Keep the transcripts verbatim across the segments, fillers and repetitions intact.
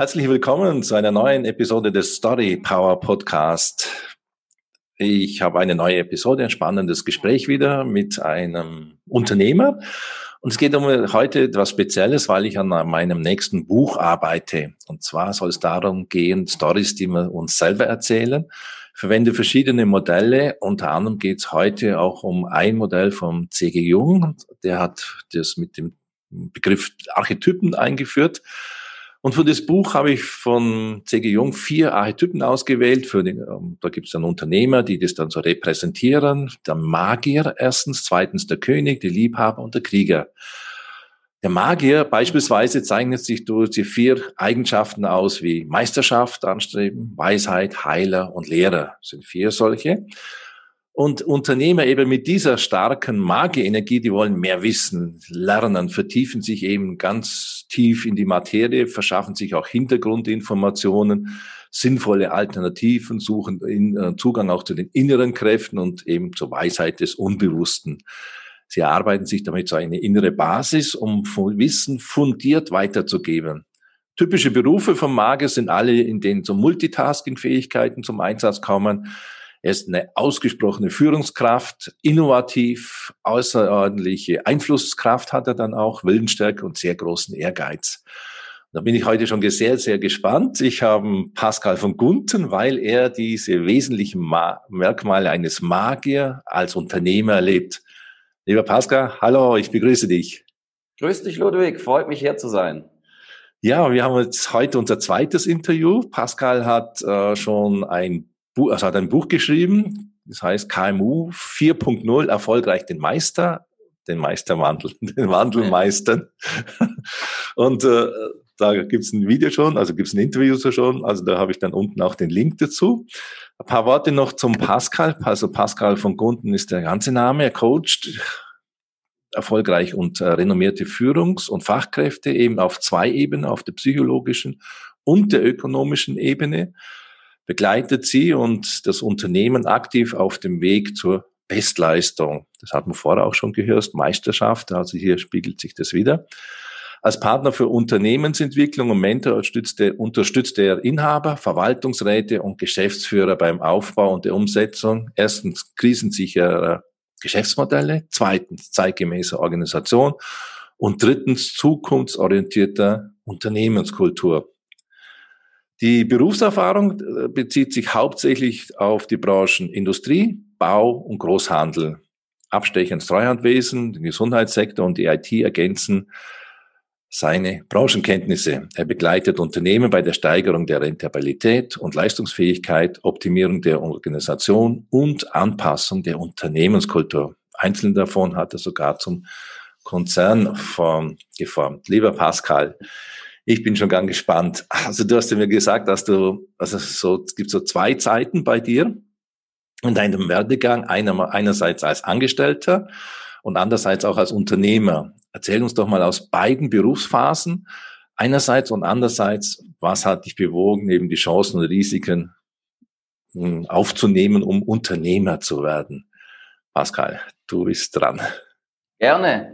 Herzlich willkommen zu einer neuen Episode des Story Power Podcast. Ich habe eine neue Episode, ein spannendes Gespräch wieder mit einem Unternehmer. Und es geht um heute etwas Spezielles, weil ich an meinem nächsten Buch arbeite. Und zwar soll es darum gehen, Stories, die wir uns selber erzählen. Ich verwende verschiedene Modelle. Unter anderem geht es heute auch um ein Modell vom C G Jung. Der hat das mit dem Begriff Archetypen eingeführt. Und für das Buch habe ich von C G Jung vier Archetypen ausgewählt. Für den, da gibt es dann Unternehmer, die das dann so repräsentieren. Der Magier erstens, zweitens der König, der Liebhaber und der Krieger. Der Magier beispielsweise zeichnet sich durch die vier Eigenschaften aus wie Meisterschaft anstreben, Weisheit, Heiler und Lehrer. Das sind vier solche. Und Unternehmer eben mit dieser starken Magierenergie, die wollen mehr wissen, lernen, vertiefen sich eben ganz tief in die Materie, verschaffen sich auch Hintergrundinformationen, sinnvolle Alternativen, suchen in, Zugang auch zu den inneren Kräften und eben zur Weisheit des Unbewussten. Sie erarbeiten sich damit so eine innere Basis, um Wissen fundiert weiterzugeben. Typische Berufe vom Magier sind alle, in denen so Multitasking-Fähigkeiten zum Einsatz kommen. Er ist eine ausgesprochene Führungskraft, innovativ, außerordentliche Einflusskraft hat er dann auch, Willensstärke und sehr großen Ehrgeiz. Da bin ich heute schon sehr, sehr gespannt. Ich habe Pascal von Gunten, weil er diese wesentlichen Ma- Merkmale eines Magier als Unternehmer erlebt. Lieber Pascal, hallo, ich begrüße dich. Grüß dich, Ludwig. Freut mich, hier zu sein. Ja, wir haben jetzt heute unser zweites Interview. Pascal hat äh, schon ein Buch, also hat ein Buch geschrieben, das heißt K M U vier Punkt null, erfolgreich den Meister, den Meisterwandel, den Wandel meistern. Und äh, da gibt's ein Video schon, also gibt's ein Interview schon, also da habe ich dann unten auch den Link dazu. Ein paar Worte noch zum Pascal. Also Pascal von Gunten ist der ganze Name. Er coacht erfolgreich und äh, renommierte Führungs- und Fachkräfte eben auf zwei Ebenen, auf der psychologischen und der ökonomischen Ebene. Begleitet sie und das Unternehmen aktiv auf dem Weg zur Bestleistung. Das hat man vorher auch schon gehört, Meisterschaft, also hier spiegelt sich das wieder. Als Partner für Unternehmensentwicklung und Mentor unterstützt er, unterstützt er Inhaber, Verwaltungsräte und Geschäftsführer beim Aufbau und der Umsetzung. Erstens krisensichere Geschäftsmodelle, zweitens zeitgemäße Organisation und drittens zukunftsorientierter Unternehmenskultur. Die Berufserfahrung bezieht sich hauptsächlich auf die Branchen Industrie, Bau und Großhandel. Abstecher ins Treuhandwesen, den Gesundheitssektor und die I T ergänzen seine Branchenkenntnisse. Er begleitet Unternehmen bei der Steigerung der Rentabilität und Leistungsfähigkeit, Optimierung der Organisation und Anpassung der Unternehmenskultur. Einzelne davon hat er sogar zum Konzern geformt. Lieber Pascal, ich bin schon ganz gespannt. Also du hast ja mir gesagt, dass du, also so, es gibt so zwei Zeiten bei dir in deinem Werdegang, einer, einerseits als Angestellter und andererseits auch als Unternehmer. Erzähl uns doch mal aus beiden Berufsphasen einerseits und andererseits, was hat dich bewogen, eben die Chancen und Risiken aufzunehmen, um Unternehmer zu werden? Pascal, du bist dran. Gerne.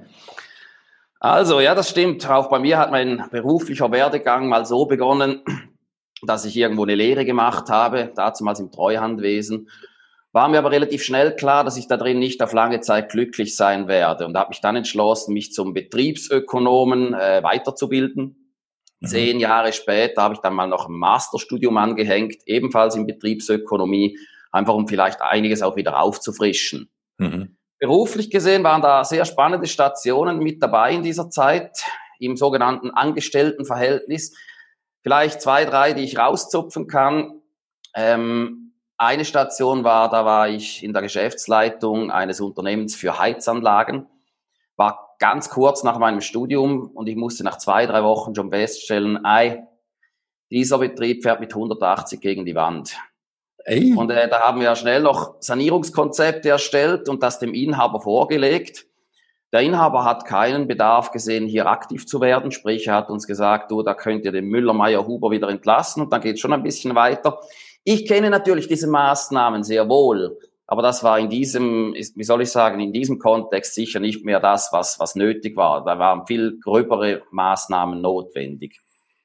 Also, ja, das stimmt. Auch bei mir hat mein beruflicher Werdegang mal so begonnen, dass ich irgendwo eine Lehre gemacht habe, damals im Treuhandwesen. War mir aber relativ schnell klar, dass ich da drin nicht auf lange Zeit glücklich sein werde und habe mich dann entschlossen, mich zum Betriebsökonomen äh, weiterzubilden. Mhm. Zehn Jahre später habe ich dann mal noch ein Masterstudium angehängt, ebenfalls in Betriebsökonomie, einfach um vielleicht einiges auch wieder aufzufrischen. Mhm. Beruflich gesehen waren da sehr spannende Stationen mit dabei in dieser Zeit, im sogenannten Angestelltenverhältnis. Vielleicht zwei, drei, die ich rauszupfen kann. Ähm, eine Station war, da war ich in der Geschäftsleitung eines Unternehmens für Heizanlagen. War ganz kurz nach meinem Studium und ich musste nach zwei, drei Wochen schon feststellen, ei, dieser Betrieb fährt mit hundertachtzig gegen die Wand. Ey. Und äh, da haben wir schnell noch Sanierungskonzepte erstellt und das dem Inhaber vorgelegt. Der Inhaber hat keinen Bedarf gesehen, hier aktiv zu werden. Sprich, er hat uns gesagt, du, da könnt ihr den Müller, Meier, Huber wieder entlassen und dann geht es schon ein bisschen weiter. Ich kenne natürlich diese Maßnahmen sehr wohl, aber das war in diesem, wie soll ich sagen, in diesem Kontext sicher nicht mehr das, was, was nötig war. Da waren viel gröbere Maßnahmen notwendig.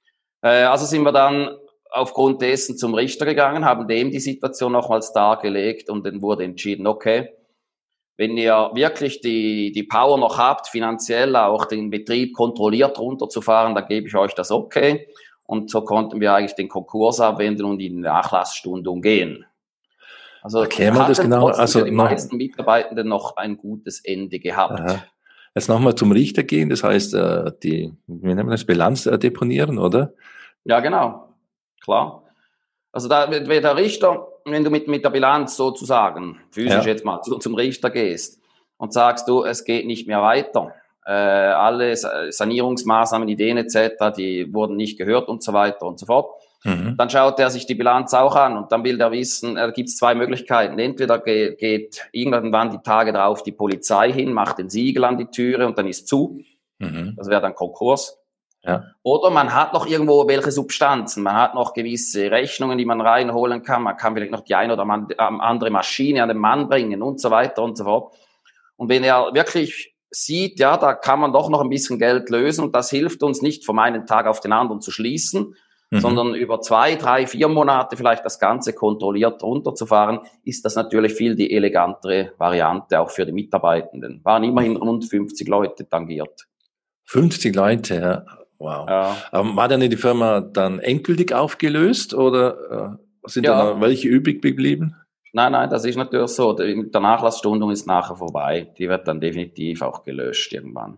Äh, also sind wir dann aufgrund dessen zum Richter gegangen, haben dem die Situation nochmals dargelegt und dann wurde entschieden, okay, wenn ihr wirklich die, die Power noch habt, finanziell auch den Betrieb kontrolliert runterzufahren, dann gebe ich euch das okay. Und so konnten wir eigentlich den Konkurs abwenden und die Nachlassstunde umgehen. Also erklären wir das genau. Also für die noch, meisten Mitarbeitenden noch ein gutes Ende gehabt. Aha. Jetzt nochmal zum Richter gehen, das heißt, die, wie nennen wir das, Bilanz deponieren, oder? Ja, genau. Klar. Also da wird der Richter, wenn du mit, mit der Bilanz sozusagen, physisch Ja. jetzt mal zu, zum Richter gehst und sagst du, es geht nicht mehr weiter, äh, alle Sanierungsmaßnahmen, Ideen et cetera, die wurden nicht gehört und so weiter und so fort, mhm. Dann schaut er sich die Bilanz auch an und dann will er wissen, da gibt es zwei Möglichkeiten. Entweder geht, geht irgendwann die Tage drauf die Polizei hin, macht den Siegel an die Türe und dann ist zu. Mhm. Das wäre dann Konkurs. Ja. Oder man hat noch irgendwo welche Substanzen, man hat noch gewisse Rechnungen, die man reinholen kann, man kann vielleicht noch die eine oder andere Maschine an den Mann bringen und so weiter und so fort. Und wenn er wirklich sieht, ja, da kann man doch noch ein bisschen Geld lösen und das hilft uns nicht vom einen Tag auf den anderen zu schließen, mhm. sondern über zwei, drei, vier Monate vielleicht das Ganze kontrolliert runterzufahren, ist das natürlich viel die elegantere Variante auch für die Mitarbeitenden. Waren immerhin rund fünfzig Leute tangiert. fünfzig Leute, ja. Wow. Ja. Ähm, war dann die Firma dann endgültig aufgelöst oder äh, sind ja. da noch welche übrig geblieben? Nein, nein, das ist natürlich so. Mit der Nachlassstundung ist nachher vorbei. Die wird dann definitiv auch gelöscht irgendwann.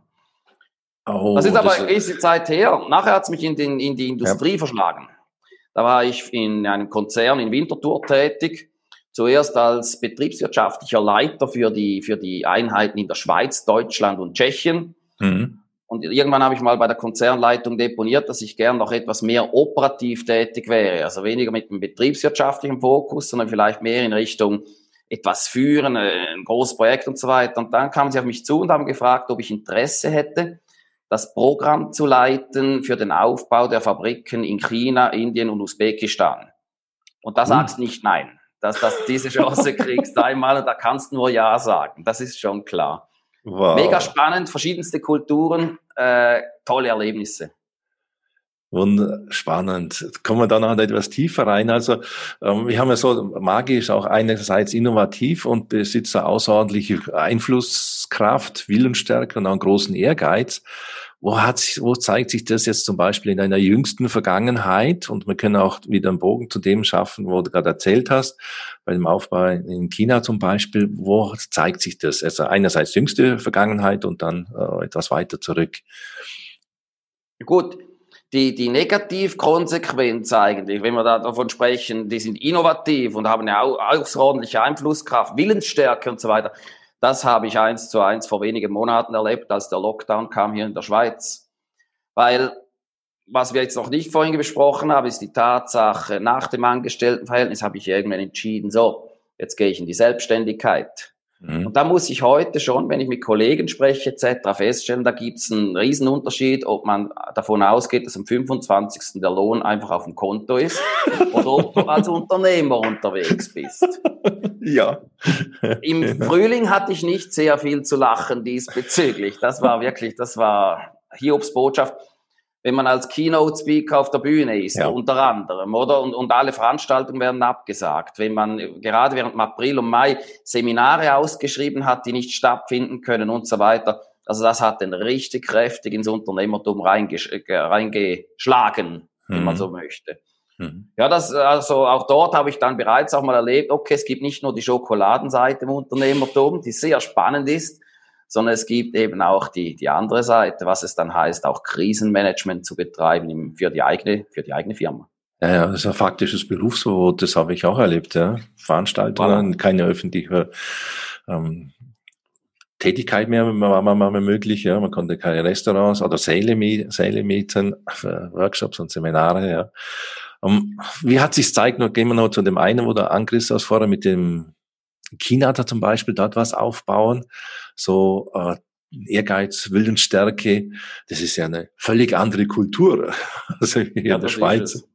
Oh, das ist aber eine gewisse Zeit her. Nachher hat es mich in, den, in die Industrie ja. verschlagen. Da war ich in einem Konzern in Winterthur tätig. Zuerst als betriebswirtschaftlicher Leiter für die, für die Einheiten in der Schweiz, Deutschland und Tschechien. Mhm. Und irgendwann habe ich mal bei der Konzernleitung deponiert, dass ich gern noch etwas mehr operativ tätig wäre. Also weniger mit einem betriebswirtschaftlichen Fokus, sondern vielleicht mehr in Richtung etwas führen, ein großes Projekt und so weiter. Und dann kamen sie auf mich zu und haben gefragt, ob ich Interesse hätte, das Programm zu leiten für den Aufbau der Fabriken in China, Indien und Usbekistan. Und da sagst du nicht nein. Dass, dass diese Chance kriegst einmal und da kannst du nur Ja sagen. Das ist schon klar. Wow. Mega spannend, verschiedenste Kulturen, äh, tolle Erlebnisse. Wunderspannend. Kommen wir da noch etwas tiefer rein. Also ähm, wir haben ja so magisch auch einerseits innovativ und besitzt außerordentliche Einflusskraft, Willensstärke und auch einen großen Ehrgeiz. Wo hat sich, wo zeigt sich das jetzt zum Beispiel in deiner jüngsten Vergangenheit? Und wir können auch wieder einen Bogen zu dem schaffen, wo du gerade erzählt hast, bei dem Aufbau in China zum Beispiel. Wo zeigt sich das? Also einerseits jüngste Vergangenheit und dann äh, etwas weiter zurück. Gut, die, die Negativkonsequenz eigentlich, wenn wir da davon sprechen, die sind innovativ und haben eine außerordentliche Einflusskraft, Willensstärke und so weiter. Das habe ich eins zu eins vor wenigen Monaten erlebt, als der Lockdown kam hier in der Schweiz. Weil, was wir jetzt noch nicht vorhin besprochen haben, ist die Tatsache, nach dem Angestelltenverhältnis habe ich irgendwann entschieden, so, jetzt gehe ich in die Selbstständigkeit. Mhm. Und da muss ich heute schon, wenn ich mit Kollegen spreche et cetera, feststellen, da gibt es einen Riesenunterschied, ob man davon ausgeht, dass am fünfundzwanzigsten der Lohn einfach auf dem Konto ist oder ob du als Unternehmer unterwegs bist. Ja. Im Frühling hatte ich nicht sehr viel zu lachen diesbezüglich. Das war wirklich, das war Hiobs Botschaft. Wenn man als Keynote-Speaker auf der Bühne ist, ja. unter anderem, oder? Und, und alle Veranstaltungen werden abgesagt. Wenn man gerade während April und Mai Seminare ausgeschrieben hat, die nicht stattfinden können und so weiter. Also das hat dann richtig kräftig ins Unternehmertum reingesch- reingeschlagen, wenn mhm. man so möchte. Mhm. Ja, das, also auch dort habe ich dann bereits auch mal erlebt, okay, es gibt nicht nur die Schokoladenseite im Unternehmertum, die sehr spannend ist, sondern es gibt eben auch die, die andere Seite, was es dann heißt, auch Krisenmanagement zu betreiben für die eigene, für die eigene Firma. Ja, ja, das ist ein faktisches Berufsverbot, das habe ich auch erlebt, ja. Veranstaltungen, voilà. keine öffentliche ähm, Tätigkeit mehr war mal möglich, ja. Man konnte keine Restaurants oder Säle, Säle mieten, für Workshops und Seminare, ja. Um, wie hat sich's gezeigt, noch gehen wir noch zu dem einen, wo der Angriff aus vorher mit dem China da zum Beispiel dort was aufbauen, so äh, Ehrgeiz, Willensstärke, das ist ja eine völlig andere Kultur, also hier ja, in der Schweiz.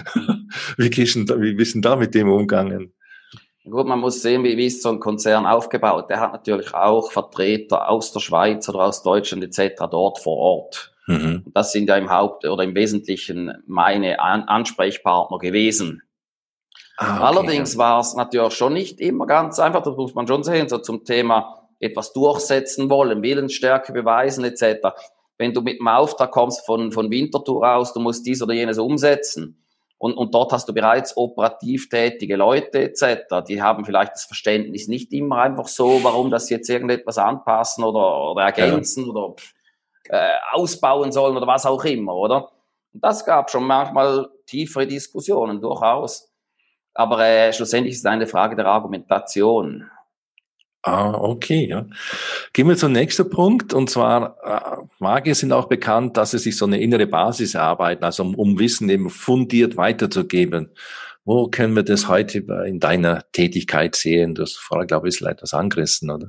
Wie gehst du, wie bist du da mit dem umgegangen? Gut, man muss sehen, wie, wie ist so ein Konzern aufgebaut. Der hat natürlich auch Vertreter aus der Schweiz oder aus Deutschland et cetera dort vor Ort. Mhm. Und das sind ja im Haupt- oder im Wesentlichen meine An- Ansprechpartner gewesen. Ah, okay, Allerdings ja. war es natürlich schon nicht immer ganz einfach, das muss man schon sehen, so zum Thema etwas durchsetzen wollen, Willensstärke beweisen et cetera. Wenn du mit einem Auftrag kommst von, von Winterthur aus, du musst dies oder jenes umsetzen und, und dort hast du bereits operativ tätige Leute et cetera. Die haben vielleicht das Verständnis nicht immer einfach so, warum das jetzt irgendetwas anpassen oder, oder ergänzen Ja. oder äh, ausbauen sollen oder was auch immer, oder? Und das gab schon manchmal tiefere Diskussionen, durchaus. Aber äh, schlussendlich ist es eine Frage der Argumentation. Ah, okay, ja. Gehen wir zum nächsten Punkt, und zwar, äh, Magier sind auch bekannt, dass sie sich so eine innere Basis erarbeiten, also um, um Wissen eben fundiert weiterzugeben. Wo können wir das heute in deiner Tätigkeit sehen? Du hast vorher, glaube ich, etwas angerissen, oder?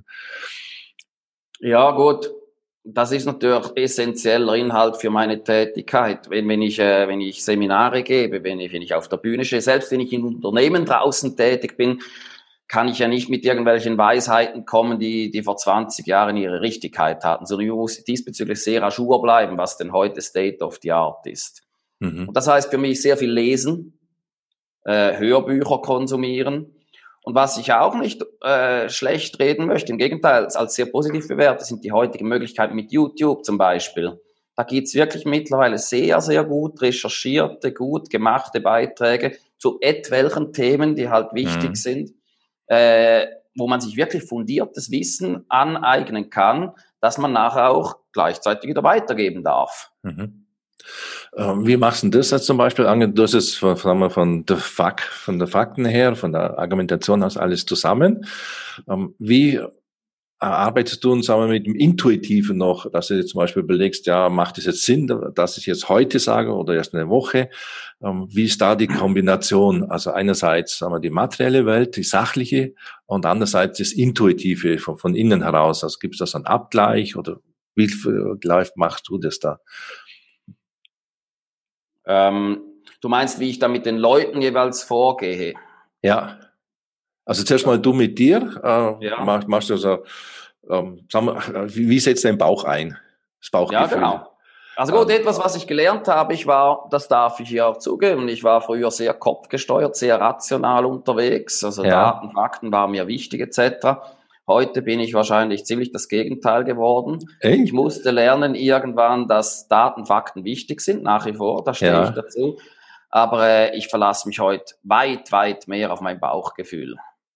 Ja, gut. Das ist natürlich essentieller Inhalt für meine Tätigkeit. Wenn, wenn ich, äh, wenn ich Seminare gebe, wenn ich, wenn ich auf der Bühne stehe, selbst wenn ich in Unternehmen draußen tätig bin, kann ich ja nicht mit irgendwelchen Weisheiten kommen, die, die vor zwanzig Jahren ihre Richtigkeit hatten, sondern ich muss diesbezüglich sehr à jour bleiben, was denn heute State of the Art ist. Mhm. Und das heißt für mich sehr viel lesen, äh, Hörbücher konsumieren. Und was ich auch nicht äh, schlecht reden möchte, im Gegenteil, als sehr positiv bewerte, sind die heutigen Möglichkeiten mit YouTube zum Beispiel. Da gibt's wirklich mittlerweile sehr, sehr gut recherchierte, gut gemachte Beiträge zu etwelchen Themen, die halt wichtig Mhm. sind, äh, wo man sich wirklich fundiertes Wissen aneignen kann, dass man nachher auch gleichzeitig wieder weitergeben darf. Mhm. Ähm, Wie machst du das jetzt zum Beispiel? Ange- Du hast es von, sagen wir, von der Fak, von der Fakten her, von der Argumentation aus alles zusammen. Ähm, Wie arbeitest du, sagen wir, mit dem Intuitiven noch, dass du dir zum Beispiel überlegst, ja, macht es jetzt Sinn, dass ich jetzt heute sage oder erst eine Woche? Ähm, Wie ist da die Kombination? Also einerseits, sagen wir, die materielle Welt, die sachliche, und andererseits das Intuitive von, von innen heraus. Also gibt es da so einen Abgleich, oder wie live machst du das da? Ähm, du meinst, wie ich da mit den Leuten jeweils vorgehe? Ja. Also zuerst mal du mit dir, äh, Ja. machst, machst du so, ähm, sag mal, wie, wie setzt dein Bauch ein? Das Ja, Bauchgefühl. genau. Also gut, Ähm, etwas, was ich gelernt habe, ich war, das darf ich hier auch zugeben, ich war früher sehr kopfgesteuert, sehr rational unterwegs, also ja, Daten, Fakten waren mir wichtig et cetera. Heute bin ich wahrscheinlich ziemlich das Gegenteil geworden. Ich echt? musste lernen irgendwann, dass Daten, Fakten wichtig sind, nach wie vor, da stehe ich Ja, dazu. Aber äh, ich verlasse mich heute weit, weit mehr auf mein Bauchgefühl.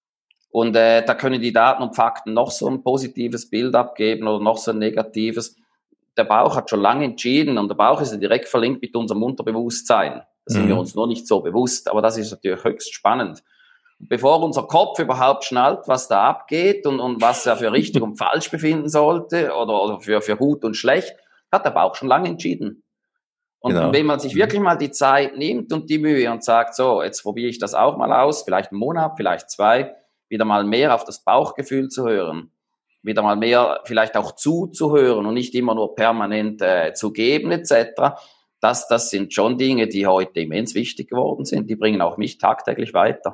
Und äh, da können die Daten und Fakten noch so ein positives Bild abgeben oder noch so ein negatives. Der Bauch hat schon lange entschieden und der Bauch ist ja direkt verlinkt mit unserem Unterbewusstsein. Da sind wir mhm. uns noch nicht so bewusst, aber das ist natürlich höchst spannend. Und bevor unser Kopf überhaupt schnallt, was da abgeht und, und was er für richtig und falsch befinden sollte oder, oder für, für gut und schlecht, hat der Bauch schon lange entschieden. Und, und wenn Genau. man sich Mhm. wirklich mal die Zeit nimmt und die Mühe und sagt, so, jetzt probiere ich das auch mal aus, vielleicht einen Monat, vielleicht zwei, wieder mal mehr auf das Bauchgefühl zu hören, wieder mal mehr vielleicht auch zuzuhören und nicht immer nur permanent äh, zu geben et cetera. Das, das sind schon Dinge, die heute immens wichtig geworden sind. Die bringen auch mich tagtäglich weiter.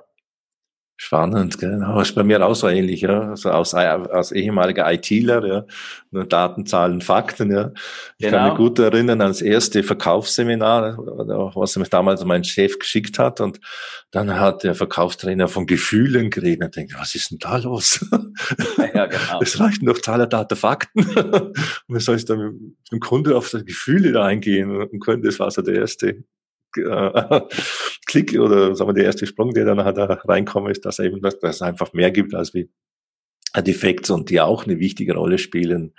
Spannend, genau. Ist bei mir auch so ähnlich, ja. Also aus, als ehemaliger ITler, ja. Nur Daten, Zahlen, Fakten, ja. Ich kann mich Genau. gut erinnern ans erste Verkaufsseminar, was mich damals mein Chef geschickt hat. Und dann hat der Verkaufstrainer von Gefühlen geredet. Ich denke, was ist denn da los? Ja, genau. Es reichen doch Zahlen, Daten, Fakten. Und wie soll ich dann mit dem Kunde auf die Gefühle da eingehen? Und können, das war so der erste äh, Klick oder sagen wir der erste Sprung, der dann da reinkommt, ist, dass eben dass es einfach mehr gibt als wie Defekte und die auch eine wichtige Rolle spielen.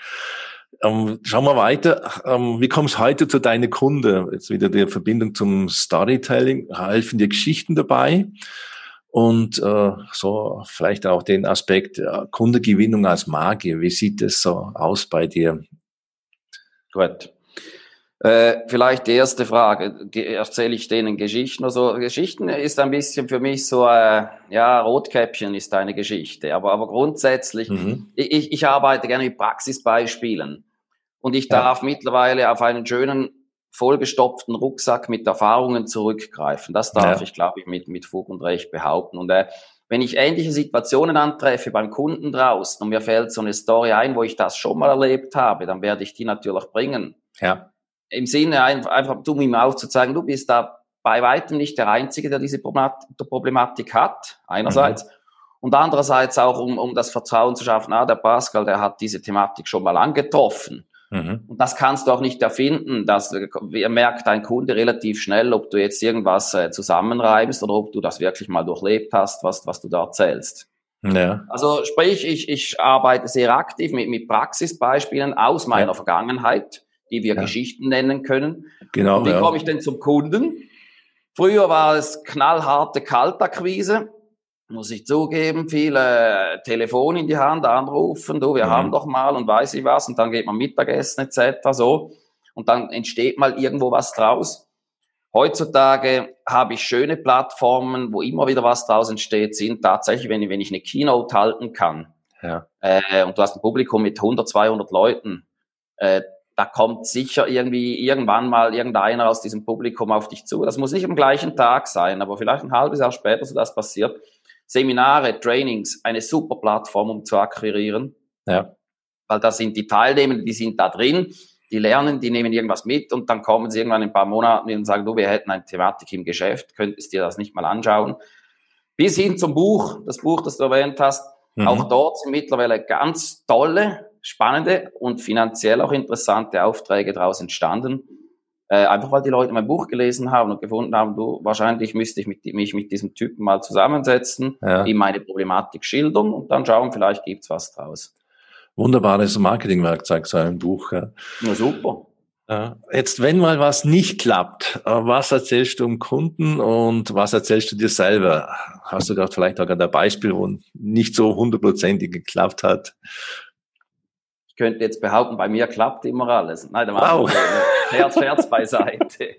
Ähm, schauen wir weiter. Ähm, wie kommst du heute zu deinen Kunden? Jetzt wieder die Verbindung zum Storytelling. Helfen dir Geschichten dabei? Und äh, so vielleicht auch den Aspekt äh, Kundengewinnung als Magier. Wie sieht es so aus bei dir? Gut. Äh, vielleicht die erste Frage, Ge- erzähle ich denen Geschichten oder so? Geschichten ist ein bisschen für mich so, äh, ja, Rotkäppchen ist eine Geschichte, aber, aber grundsätzlich, Mhm. ich, ich arbeite gerne mit Praxisbeispielen und ich Ja, darf mittlerweile auf einen schönen, vollgestopften Rucksack mit Erfahrungen zurückgreifen. Das darf ja, ich, glaube ich, mit, mit Fug und Recht behaupten. Und äh, wenn ich ähnliche Situationen antreffe beim Kunden draußen und mir fällt so eine Story ein, wo ich das schon mal erlebt habe, dann werde ich die natürlich bringen. ja. im Sinne einfach, einfach um ihm aufzuzeigen, du bist da bei weitem nicht der Einzige, der diese Problematik hat, einerseits. Mhm. Und andererseits auch, um, um das Vertrauen zu schaffen, ah, der Pascal, der hat diese Thematik schon mal angetroffen. Mhm. Und das kannst du auch nicht erfinden. Das merkt dein Kunde relativ schnell, ob du jetzt irgendwas äh, zusammenreibst oder ob du das wirklich mal durchlebt hast, was, was du da erzählst. Ja. Also sprich, ich, ich arbeite sehr aktiv mit, mit Praxisbeispielen aus meiner ja. Vergangenheit, die wir ja. Geschichten nennen können. Genau. Und wie ja. komme ich denn zum Kunden? Früher war es knallharte Kaltakquise. Muss ich zugeben, viele Telefon in die Hand anrufen, du, wir mhm. haben doch mal und weiß ich was, und dann geht man Mittagessen et cetera so, und dann entsteht mal irgendwo was draus. Heutzutage habe ich schöne Plattformen, wo immer wieder was draus entsteht, sind tatsächlich, wenn ich, wenn ich eine Keynote halten kann, ja. äh, und du hast ein Publikum mit hundert, zweihundert Leuten, äh, da kommt sicher irgendwie irgendwann mal irgendeiner aus diesem Publikum auf dich zu. Das muss nicht am gleichen Tag sein, aber vielleicht ein halbes Jahr später, so das passiert. Seminare, Trainings, eine super Plattform, um zu akquirieren. Ja. Weil da sind die Teilnehmer, die sind da drin, die lernen, die nehmen irgendwas mit und dann kommen sie irgendwann in ein paar Monaten und sagen, du, wir hätten eine Thematik im Geschäft, könntest dir das nicht mal anschauen. Bis hin zum Buch, das Buch, das du erwähnt hast. Mhm. Auch dort sind mittlerweile ganz tolle, spannende und finanziell auch interessante Aufträge daraus entstanden. Äh, einfach weil die Leute mein Buch gelesen haben und gefunden haben, du, wahrscheinlich müsste ich mit, mich mit diesem Typen mal zusammensetzen, ja. ihm meine Problematik schildern und dann schauen, vielleicht gibt's was draus. Wunderbares Marketingwerkzeug, so ein Buch. Ja, ja super. Ja. Jetzt, wenn mal was nicht klappt, was erzählst du dem Kunden und was erzählst du dir selber? Hast du da vielleicht auch ein Beispiel, wo nicht so hundertprozentig geklappt hat? Ich könnte jetzt behaupten, bei mir klappt immer alles. Nein, da wow. Herz, Herz beiseite.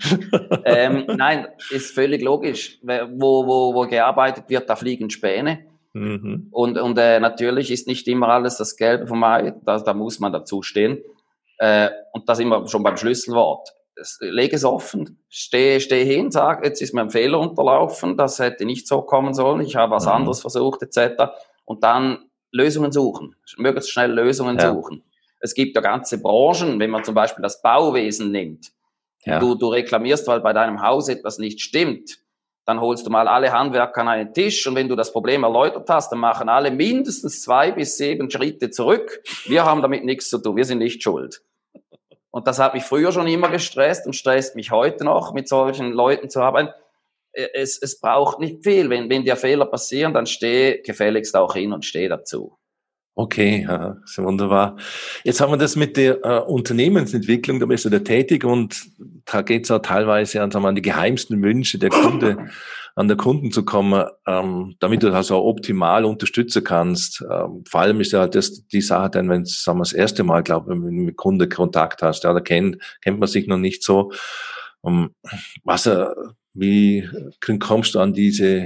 ähm, nein, ist völlig logisch. Wo, wo, wo gearbeitet wird, da fliegen Späne. Mhm. Und, und äh, natürlich ist nicht immer alles das Gelbe vom Ei. Da, da muss man dazu stehen. Äh, und da sind wir schon beim Schlüsselwort. Das, leg es offen, steh, steh hin, sag, jetzt ist mir ein Fehler unterlaufen, das hätte nicht so kommen sollen, ich habe was mhm. anderes versucht, et cetera. Und dann Lösungen suchen, möglichst schnell Lösungen ja. suchen. Es gibt ja ganze Branchen, wenn man zum Beispiel das Bauwesen nimmt, ja. du, du reklamierst, weil bei deinem Haus etwas nicht stimmt, dann holst du mal alle Handwerker an einen Tisch und wenn du das Problem erläutert hast, dann machen alle mindestens zwei bis sieben Schritte zurück. Wir haben damit nichts zu tun, wir sind nicht schuld. Und das hat mich früher schon immer gestresst und stresst mich heute noch, mit solchen Leuten zu arbeiten. Es, es braucht nicht viel. Wenn, wenn dir Fehler passieren, dann steh gefälligst auch hin und steh dazu. Okay, ja, sehr wunderbar. Jetzt haben wir das mit der äh, Unternehmensentwicklung, da bist du da tätig und da geht es auch teilweise an, sagen wir, an die geheimsten Wünsche der Kunde, an der Kunden zu kommen, ähm, damit du das auch optimal unterstützen kannst. Ähm, vor allem ist ja halt das die Sache, denn wenn du das erste Mal, glaube ich, wenn du mit Kunde Kontakt hast, ja, da kennt, kennt man sich noch nicht so. Um, was, äh, wie kommst du an diese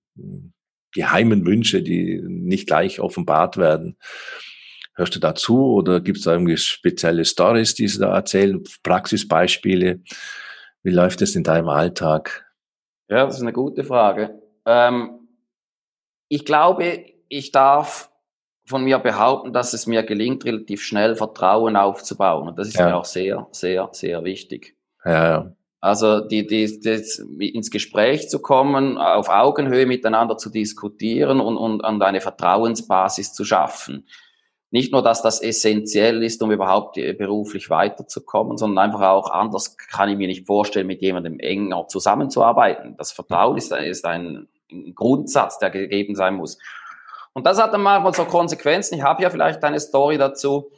geheimen Wünsche, die nicht gleich offenbart werden? Hörst du dazu oder gibt es da irgendwie spezielle Stories, die sie da erzählen, Praxisbeispiele? Wie läuft es in deinem Alltag? Ja, das ist eine gute Frage. Ähm, ich glaube, ich darf von mir behaupten, dass es mir gelingt, relativ schnell Vertrauen aufzubauen. Und das ist ja. mir auch sehr, sehr, sehr wichtig. Ja, ja. Also die, die, die, ins Gespräch zu kommen, auf Augenhöhe miteinander zu diskutieren und, und, und eine Vertrauensbasis zu schaffen. Nicht nur, dass das essentiell ist, um überhaupt beruflich weiterzukommen, sondern einfach auch, anders kann ich mir nicht vorstellen, mit jemandem enger zusammenzuarbeiten. Das Vertrauen ist, ist ein Grundsatz, der gegeben sein muss. Und das hat dann manchmal so Konsequenzen. Ich habe ja vielleicht eine Story dazu.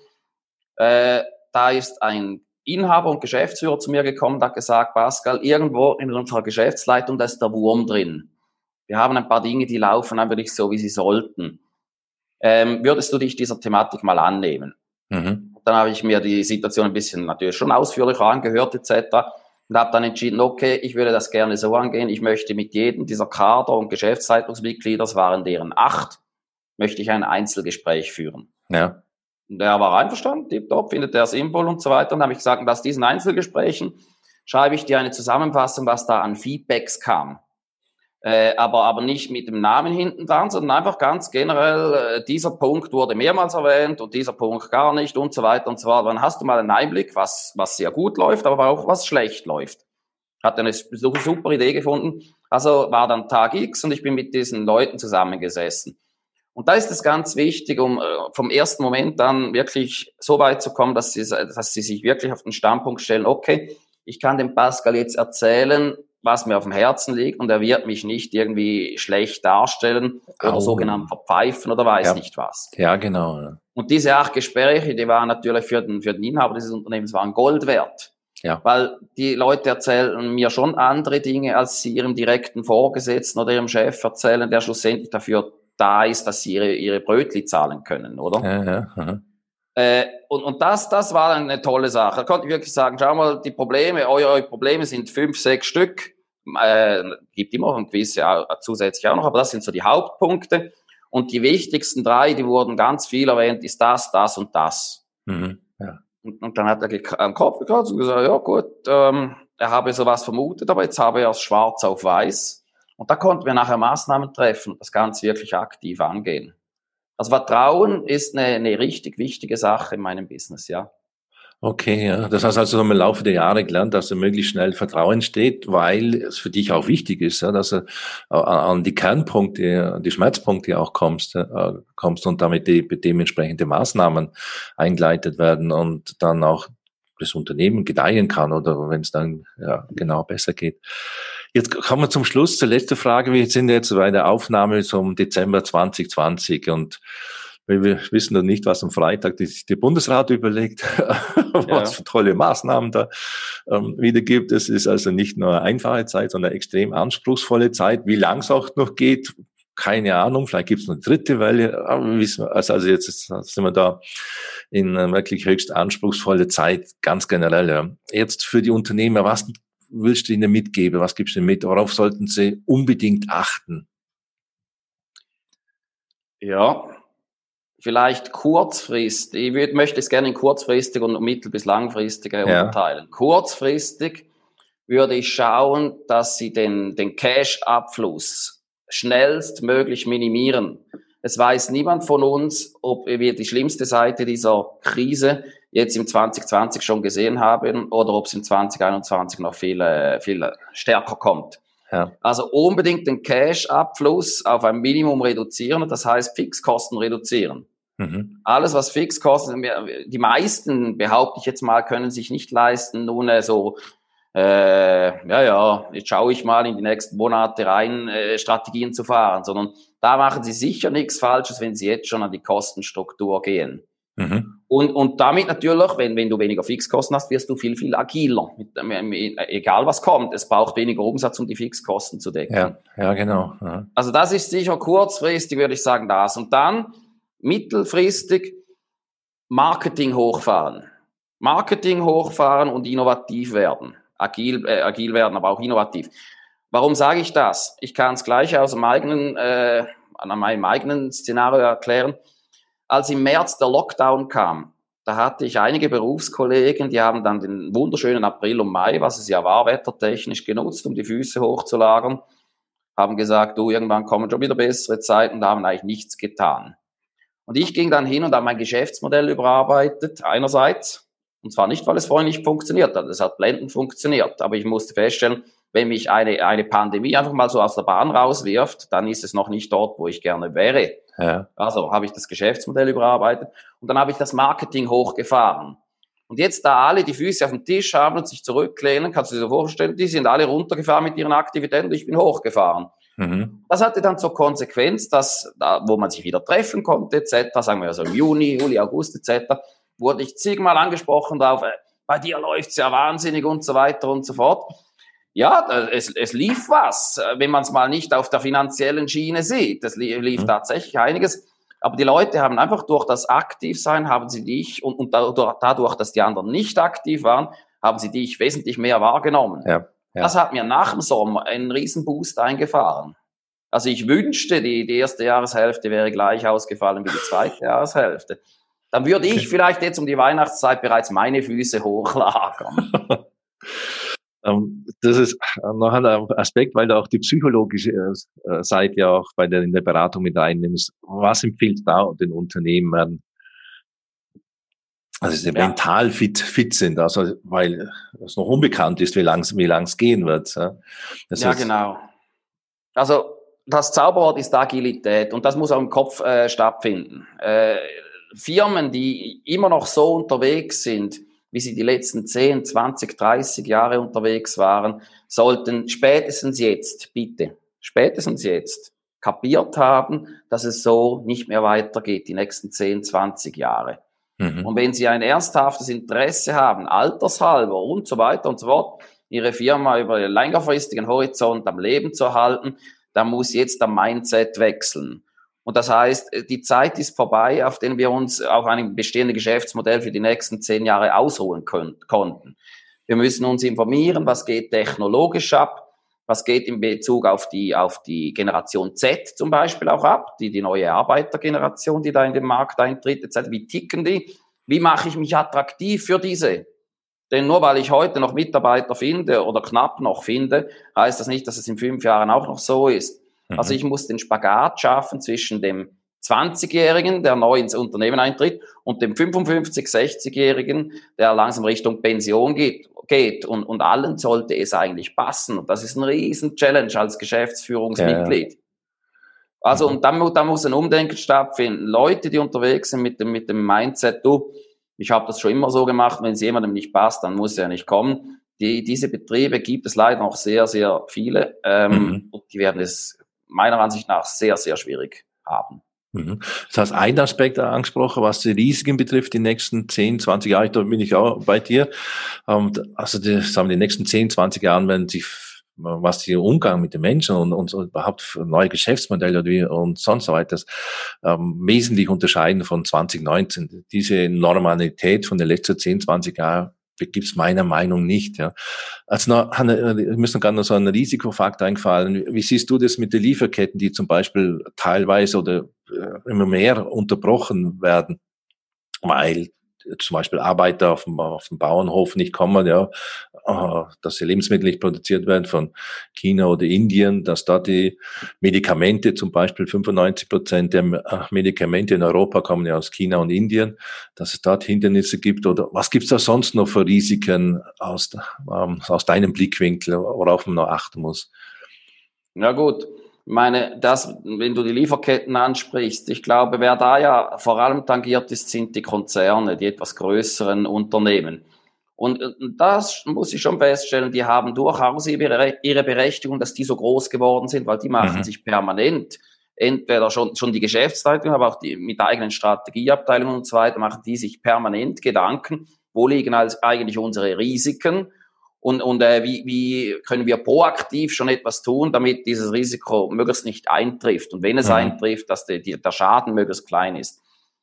Äh, da ist ein Inhaber und Geschäftsführer zu mir gekommen und hat gesagt, Pascal, irgendwo in unserer Geschäftsleitung, da ist der Wurm drin. Wir haben ein paar Dinge, die laufen einfach nicht so, wie sie sollten. Ähm, würdest du dich dieser Thematik mal annehmen? Mhm. Dann habe ich mir die Situation ein bisschen natürlich schon ausführlicher angehört et cetera und habe dann entschieden, okay, ich würde das gerne so angehen. Ich möchte mit jedem dieser Kader- und Geschäftsleitungsmitglieder, es waren deren acht, möchte ich ein Einzelgespräch führen. Ja. Und er war einverstanden, tipptopp, findet er sinnvoll und so weiter. Und dann habe ich gesagt, aus diesen Einzelgesprächen schreibe ich dir eine Zusammenfassung, was da an Feedbacks kam. Äh, aber, aber nicht mit dem Namen hinten dran, sondern einfach ganz generell, äh, dieser Punkt wurde mehrmals erwähnt und dieser Punkt gar nicht und so weiter und so fort. Dann hast du mal einen Einblick, was, was sehr gut läuft, aber auch was schlecht läuft. Hat eine super Idee gefunden. Also war dann Tag X und ich bin mit diesen Leuten zusammengesessen. Und da ist es ganz wichtig, um äh, vom ersten Moment an wirklich so weit zu kommen, dass sie, dass sie sich wirklich auf den Standpunkt stellen, okay, ich kann dem Pascal jetzt erzählen, was mir auf dem Herzen liegt und er wird mich nicht irgendwie schlecht darstellen oder Oh. sogenannt verpfeifen oder weiß Ja. nicht was. Ja, genau. Ja. Und diese acht Gespräche, die waren natürlich für den, für den Inhaber dieses Unternehmens waren Gold wert. Ja. Weil die Leute erzählen mir schon andere Dinge, als sie ihrem direkten Vorgesetzten oder ihrem Chef erzählen, der schlussendlich dafür da ist, dass sie ihre, ihre Brötli zahlen können, oder? Ja, ja, aha. Äh, und, und das, das war eine tolle Sache. Da konnte ich wirklich sagen, schau mal, die Probleme, eure, eure Probleme sind fünf, sechs Stück, äh, gibt immer ein gewisse zusätzlich auch noch, aber das sind so die Hauptpunkte. Und die wichtigsten drei, die wurden ganz viel erwähnt, ist das, das und das. Mhm. Ja. Und, und dann hat er gek- am Kopf gekratzt und gesagt, ja gut, ähm, er habe sowas vermutet, aber jetzt habe er es schwarz auf weiß. Und da konnten wir nachher Maßnahmen treffen und das Ganze wirklich aktiv angehen. Also Vertrauen ist eine, eine richtig wichtige Sache in meinem Business, ja. Okay, ja. Das hast du also im Laufe der Jahre gelernt, dass er möglichst schnell Vertrauen entsteht, weil es für dich auch wichtig ist, ja, dass du an die Kernpunkte, an die Schmerzpunkte auch kommst, äh, kommst und damit die dementsprechende Maßnahmen eingeleitet werden und dann auch das Unternehmen gedeihen kann oder wenn es dann ja genau besser geht. Jetzt kommen wir zum Schluss zur letzten Frage. Wir sind jetzt bei der Aufnahme zum Dezember zwanzig zwanzig und wir wissen noch nicht, was am Freitag die, die Bundesrat überlegt, was ja. für tolle Maßnahmen da ähm, wieder gibt. Es ist also nicht nur eine einfache Zeit, sondern eine extrem anspruchsvolle Zeit. Wie lang es auch noch geht, keine Ahnung. Vielleicht gibt es eine dritte Welle. Aber wir wissen, also, also jetzt sind wir da in einer wirklich höchst anspruchsvolle Zeit, ganz generell. Ja. Jetzt für die Unternehmer, was willst du ihnen mitgeben? Was gibst du ihnen mit? Worauf sollten sie unbedingt achten? Ja, vielleicht kurzfristig, ich würd, möchte es gerne in kurzfristig und mittel- bis langfristig ja. unterteilen. Kurzfristig würde ich schauen, dass Sie den, den Cash-Abfluss schnellstmöglich minimieren. Es weiß niemand von uns, ob wir die schlimmste Seite dieser Krise jetzt im zwanzig zwanzig schon gesehen haben oder ob es im zwanzig einundzwanzig noch viel, viel stärker kommt. Ja. Also unbedingt den Cash-Abfluss auf ein Minimum reduzieren, das heißt Fixkosten reduzieren. Mhm. Alles, was Fixkosten, die meisten, behaupte ich jetzt mal, können sich nicht leisten, nun so, äh, ja, ja, jetzt schaue ich mal in die nächsten Monate rein, äh, Strategien zu fahren, sondern da machen sie sicher nichts Falsches, wenn sie jetzt schon an die Kostenstruktur gehen. Mhm. Und, und damit natürlich, wenn, wenn du weniger Fixkosten hast, wirst du viel, viel agiler. Mit, mit, egal was kommt, es braucht weniger Umsatz, um die Fixkosten zu decken. Ja, ja genau. Ja. Also das ist sicher kurzfristig, würde ich sagen, das. Und dann mittelfristig Marketing hochfahren. Marketing hochfahren und innovativ werden. Agil, äh, agil werden, aber auch innovativ. Warum sage ich das? Ich kann es gleich aus dem eigenen, äh, an meinem eigenen Szenario erklären. Als im März der Lockdown kam, da hatte ich einige Berufskollegen, die haben dann den wunderschönen April und Mai, was es ja war, wettertechnisch genutzt, um die Füße hochzulagern, haben gesagt, du, irgendwann kommen schon wieder bessere Zeiten, da haben eigentlich nichts getan. Und ich ging dann hin und habe mein Geschäftsmodell überarbeitet, einerseits, und zwar nicht, weil es vorher nicht funktioniert hat, es hat blendend funktioniert, aber ich musste feststellen, wenn mich eine, eine Pandemie einfach mal so aus der Bahn rauswirft, dann ist es noch nicht dort, wo ich gerne wäre. Ja. Also habe ich das Geschäftsmodell überarbeitet und dann habe ich das Marketing hochgefahren. Und jetzt, da alle die Füße auf dem Tisch haben und sich zurücklehnen, kannst du dir so vorstellen, die sind alle runtergefahren mit ihren Aktivitäten und ich bin hochgefahren. Mhm. Das hatte dann zur Konsequenz, dass, da, wo man sich wieder treffen konnte, et cetera, sagen wir also im Juni, Juli, August, et cetera, wurde ich zigmal angesprochen darauf, äh, bei dir läuft's ja wahnsinnig und so weiter und so fort. Ja, es, es lief was, wenn man es mal nicht auf der finanziellen Schiene sieht. Es lief mhm. tatsächlich einiges. Aber die Leute haben einfach durch das Aktivsein, haben sie dich, und, und dadurch, dass die anderen nicht aktiv waren, haben sie dich wesentlich mehr wahrgenommen. Ja, ja. Das hat mir nach dem Sommer einen riesen Boost eingefahren. Also ich wünschte, die, die erste Jahreshälfte wäre gleich ausgefallen wie die zweite Jahreshälfte. Dann würde ich vielleicht jetzt um die Weihnachtszeit bereits meine Füße hochlagern. Ähm, das ist noch ein Aspekt, weil du auch die psychologische äh, Seite ja auch bei der, in der Beratung mit reinnimmst. Was empfiehlt da den Unternehmern? Also sie Ja, mental fit, fit sind, also weil es noch unbekannt ist, wie lang wie lang es gehen wird. Ja. Das ja, ist, genau. Also das Zauberwort ist Agilität und das muss auch im Kopf äh, stattfinden. Äh, Firmen, die immer noch so unterwegs sind, wie sie die letzten zehn, zwanzig, dreißig Jahre unterwegs waren, sollten spätestens jetzt, bitte, spätestens jetzt kapiert haben, dass es so nicht mehr weitergeht, die nächsten zehn, zwanzig Jahre. Und mhm. wenn Sie ein ernsthaftes Interesse haben, altershalber und so weiter und so fort, Ihre Firma über einen längerfristigen Horizont am Leben zu halten, dann muss jetzt der Mindset wechseln. Und das heißt, die Zeit ist vorbei, auf den wir uns auf ein bestehendes Geschäftsmodell für die nächsten zehn Jahre ausruhen können, konnten. Wir müssen uns informieren, was geht technologisch ab, was geht in Bezug auf die, auf die Generation Z zum Beispiel auch ab, die, die neue Arbeitergeneration, die da in den Markt eintritt, et cetera. Wie ticken die? Wie mache ich mich attraktiv für diese? Denn nur weil ich heute noch Mitarbeiter finde oder knapp noch finde, heißt das nicht, dass es in fünf Jahren auch noch so ist. Also ich Mhm. muss den Spagat schaffen zwischen dem zwanzigjährigen, der neu ins Unternehmen eintritt, und dem fünfundfünfzig-, sechzigjährigen, der langsam Richtung Pension geht. geht. Und, und allen sollte es eigentlich passen. Und das ist ein riesen Challenge als Ja, ja. Geschäftsführungsmitglied. Also, Mhm. und dann, dann muss ein Umdenken stattfinden. Leute, die unterwegs sind mit dem, mit dem Mindset, du, ich habe das schon immer so gemacht, wenn es jemandem nicht passt, dann muss er nicht kommen. Die, diese Betriebe gibt es leider noch sehr, sehr viele, ähm, Mhm. und die werden es meiner Ansicht nach sehr, sehr schwierig haben. Mhm. Das heißt, ein Aspekt angesprochen, was die Risiken betrifft, die nächsten zehn, zwanzig Jahre, da bin ich auch bei dir. Ähm, Also die, sagen wir, die nächsten zehn, zwanzig Jahren werden sich, was den Umgang mit den Menschen und, und überhaupt neue Geschäftsmodelle wie und sonst so weiter ähm, wesentlich unterscheiden von zwanzig neunzehn. Diese Normalität von den letzten zehn, zwanzig Jahren gibt es meiner Meinung nicht. Ja. Also noch, wir müssen gerade noch so einen Risikofaktor eingefallen. Wie siehst du das mit den Lieferketten, die zum Beispiel teilweise oder äh, immer mehr unterbrochen werden, weil zum Beispiel Arbeiter auf dem, auf dem Bauernhof nicht kommen, ja, äh, dass die Lebensmittel nicht produziert werden von China oder Indien, dass da die Medikamente, zum Beispiel fünfundneunzig Prozent der Medikamente in Europa kommen ja aus China und Indien, dass es dort Hindernisse gibt, oder was gibt's da sonst noch für Risiken aus, ähm, aus deinem Blickwinkel, worauf man noch achten muss? Ja gut, meine, das, wenn du die Lieferketten ansprichst, ich glaube, wer da ja vor allem tangiert ist, sind die Konzerne, die etwas größeren Unternehmen. Und äh, das muss ich schon feststellen, die haben durchaus ihre, ihre Berechtigung, dass die so groß geworden sind, weil die machen Mhm. sich permanent, entweder schon, schon die Geschäftsleitung, aber auch die, mit der eigenen Strategieabteilung und so weiter, machen die sich permanent Gedanken, wo liegen als eigentlich unsere Risiken, und, und äh, wie, wie können wir proaktiv schon etwas tun, damit dieses Risiko möglichst nicht eintrifft. Und wenn es Mhm. eintrifft, dass die, die, der Schaden möglichst klein ist.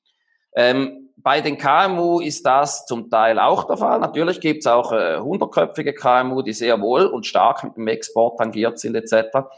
Ähm, bei den K M U ist das zum Teil auch der Fall. Natürlich gibt es auch äh, hundertköpfige K M U, die sehr wohl und stark mit dem Export tangiert sind et cetera.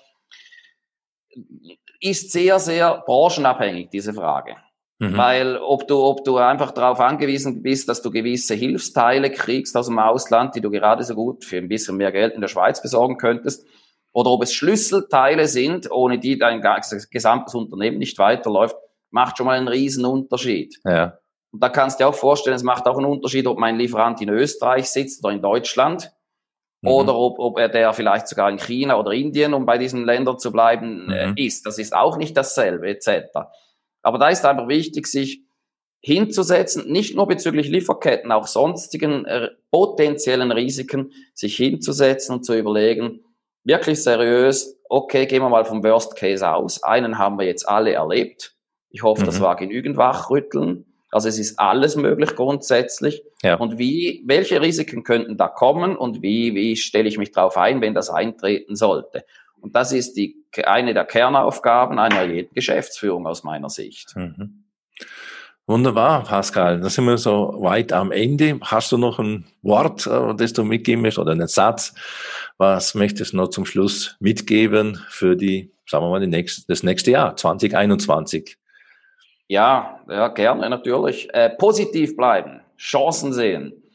Ist sehr, sehr branchenabhängig, diese Frage. Mhm. Weil ob du, ob du einfach darauf angewiesen bist, dass du gewisse Hilfsteile kriegst aus dem Ausland, die du gerade so gut für ein bisschen mehr Geld in der Schweiz besorgen könntest, oder ob es Schlüsselteile sind, ohne die dein gesamtes Unternehmen nicht weiterläuft, macht schon mal einen riesen Unterschied. Ja. Und da kannst du dir auch vorstellen, es macht auch einen Unterschied, ob mein Lieferant in Österreich sitzt oder in Deutschland, oder Mhm. ob, ob er der vielleicht sogar in China oder Indien, um bei diesen Ländern zu bleiben, äh, Mhm. ist. Das ist auch nicht dasselbe et cetera. Aber da ist einfach wichtig, sich hinzusetzen, nicht nur bezüglich Lieferketten, auch sonstigen äh, potenziellen Risiken, sich hinzusetzen und zu überlegen, wirklich seriös, okay, gehen wir mal vom Worst Case aus. Einen haben wir jetzt alle erlebt. Ich hoffe, das Mhm. war genügend Wachrütteln. Also es ist alles möglich grundsätzlich. Ja. Und wie, welche Risiken könnten da kommen und wie, wie stelle ich mich darauf ein, wenn das eintreten sollte? Und das ist die, eine der Kernaufgaben einer jeden Geschäftsführung aus meiner Sicht. Mhm. Wunderbar, Pascal. Da sind wir so weit am Ende. Hast du noch ein Wort, äh, das du mitgeben möchtest, oder einen Satz? Was möchtest du noch zum Schluss mitgeben für die, sagen wir mal, die nächste, das nächste Jahr, zwanzig einundzwanzig? Ja, ja, gerne, natürlich. Äh, positiv bleiben, Chancen sehen.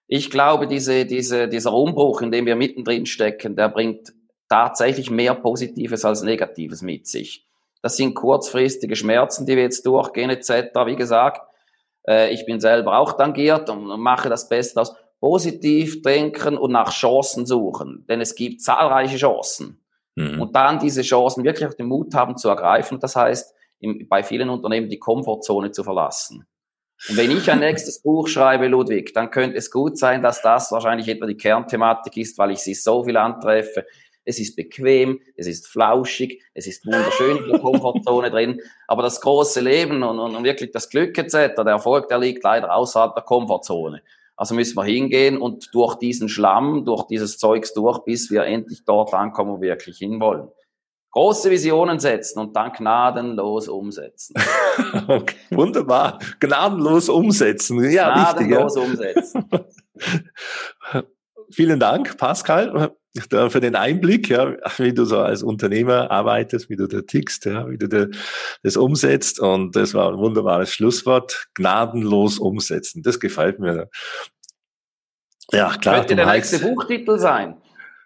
Ich glaube, diese, diese, dieser Umbruch, in dem wir mittendrin stecken, der bringt tatsächlich mehr Positives als Negatives mit sich. Das sind kurzfristige Schmerzen, die wir jetzt durchgehen et cetera. Wie gesagt, äh, ich bin selber auch tangiert und, und mache das Beste aus. Positiv denken und nach Chancen suchen, denn es gibt zahlreiche Chancen. Mhm. Und dann diese Chancen wirklich auch den Mut haben zu ergreifen. Das heißt, im, bei vielen Unternehmen die Komfortzone zu verlassen. Und wenn ich ein nächstes Buch schreibe, Ludwig, dann könnte es gut sein, dass das wahrscheinlich etwa die Kernthematik ist, weil ich sie so viel antreffe. Es ist bequem, es ist flauschig, es ist wunderschön in der Komfortzone drin, aber das große Leben und, und, und wirklich das Glück et cetera, der Erfolg, der liegt leider außerhalb der Komfortzone. Also müssen wir hingehen und durch diesen Schlamm, durch dieses Zeugs durch, bis wir endlich dort ankommen, wo wir wirklich hinwollen. Große Visionen setzen und dann gnadenlos umsetzen. Okay, wunderbar. Gnadenlos umsetzen. Ja, gnadenlos richtig, ja. umsetzen. Vielen Dank, Pascal, für den Einblick, ja, wie du so als Unternehmer arbeitest, wie du da tickst, ja, wie du das umsetzt. Und das war ein wunderbares Schlusswort. Gnadenlos umsetzen. Das gefällt mir. Ja, klar. Könnte der nächste Buchtitel sein.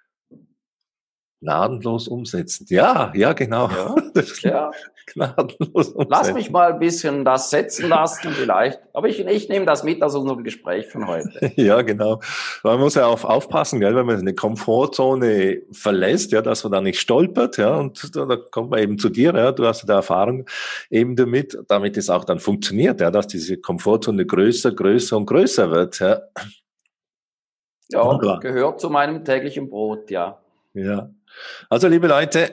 Gnadenlos umsetzen. Ja, ja, genau. Ja, das ja. Gnadenlos umsetzen. Lass mich mal ein bisschen das setzen lassen vielleicht. Aber ich, ich nehme das mit aus unserem Gespräch von heute. Ja, genau. Man muss ja auch aufpassen, gell, wenn man eine Komfortzone verlässt, ja, dass man da nicht stolpert, ja, und da, da kommt man eben zu dir, ja, du hast ja da Erfahrung eben damit, damit es auch dann funktioniert, ja, dass diese Komfortzone größer, größer und größer wird, ja. Ja, wunderbar. Gehört zu meinem täglichen Brot, ja. Ja. Also, liebe Leute,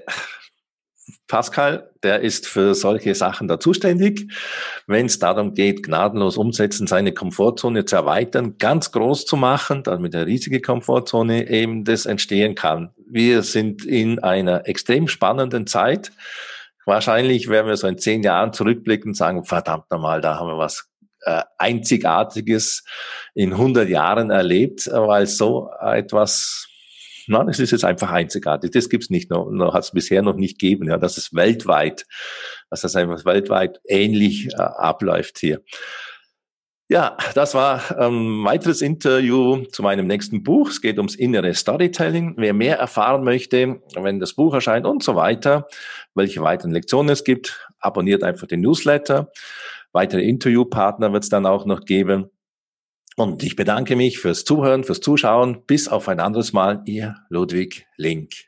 Pascal, der ist für solche Sachen da zuständig. Wenn es darum geht, gnadenlos umsetzen, seine Komfortzone zu erweitern, ganz groß zu machen, damit eine riesige Komfortzone eben das entstehen kann. Wir sind in einer extrem spannenden Zeit. Wahrscheinlich werden wir so in zehn Jahren zurückblicken und sagen, verdammt nochmal, da haben wir was äh, Einzigartiges in hundert Jahren erlebt, weil so etwas... Nein, es ist jetzt einfach einzigartig. Das gibt's nicht noch, noch hat es bisher noch nicht gegeben. Ja, dass es weltweit, dass das einfach weltweit ähnlich äh, abläuft hier. Ja, das war ein ähm, weiteres Interview zu meinem nächsten Buch. Es geht ums innere Storytelling. Wer mehr erfahren möchte, wenn das Buch erscheint und so weiter, welche weiteren Lektionen es gibt, abonniert einfach den Newsletter. Weitere Interviewpartner wird es dann auch noch geben. Und ich bedanke mich fürs Zuhören, fürs Zuschauen. Bis auf ein anderes Mal, Ihr Ludwig Link.